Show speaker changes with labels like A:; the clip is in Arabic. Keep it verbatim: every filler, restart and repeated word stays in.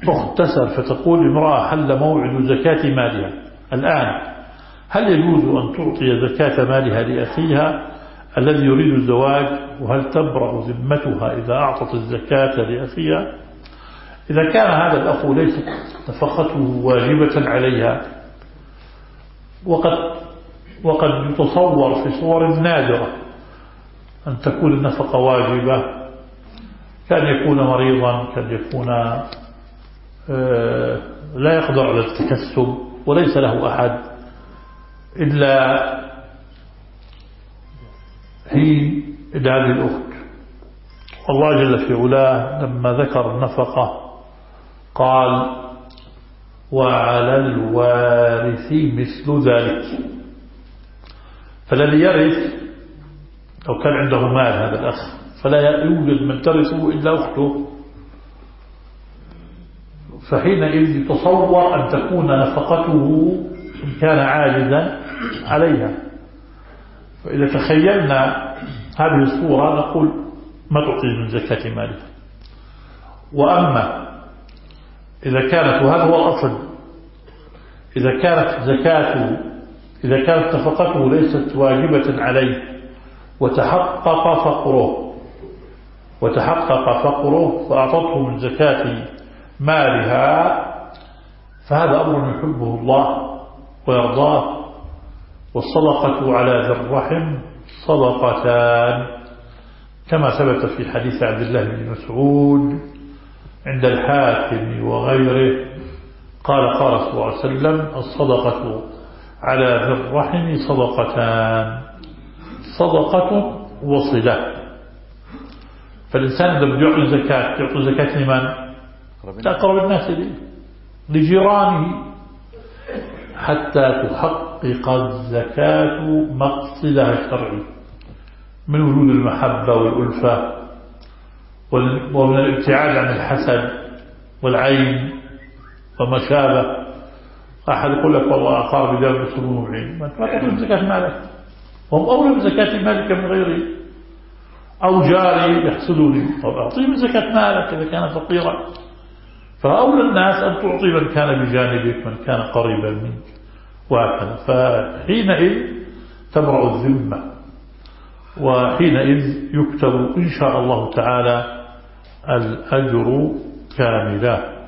A: مختصر. فتقول امرأة حل موعد زكاة مالها الآن، هل يجوز أن تعطي زكاة مالها لأخيها الذي يريد الزواج؟ وهل تبرأ ذمتها إذا أعطت الزكاة لأخيها؟ إذا كان هذا الأخ ليست نفقته واجبة عليها، وقد وقد يتصور في صور نادرة أن تكون النفقة واجبة، كان يكون مريضا، كان يكون لا يقدر على التكسب وليس له أحد إلا هي إلا هذه الأخت. الله جل في علاه لما ذكر النفقة قال وعلى الوارث مثل ذلك. فالذي يرث لو كان عنده مال هذا الأخ فلا يوجد من ترثه إلا أخته، فحينئذ يتصور أن تكون نفقته إن كان عاجزا عليها. فإذا تخيلنا هذه الصورة نقول ما تعطي من زكاة مالها. وأما إذا كانت، وهذا هو الأصل، إذا كانت زكاته إذا كانت نفقته ليست واجبة عليه وتحقق فقره وتحقق فقره فأعطته من زكاة مالها، فهذا أمر يحبه الله ويرضاه. والصدقة على ذي الرحم صدقتان، كما ثبت في حديث عبد الله بن مسعود عند الحاكم وغيره قال قال صلى الله عليه وسلم الصدقة على ذي الرحم صدقتان، صدقة وصلة. فالإنسان لما يعطي زكاة يعطي زكاة لمن؟ لأقرب الناس إليه، لجيرانه، حتى تحقق الزكاة مقصدها الشرعي من وجود المحبة والألفة ومن الابتعاد عن الحسد والعين وما شابه. أحد يقول لك والله أقارب ذلك يسلمون بعين، ما تأخذ زكاة مالك، هم أولى بزكاة مالك من غيره. أو جاري يحسدني، أو أعطيه من زكاة مالك إذا كان فقيرا. فأولى الناس أن تعطي من كان بجانبك، من كان قريبا منك، وهكذا. فحينئذ تبرأ الذمة، وحينئذ يكتب إن شاء الله تعالى الأجر كاملا.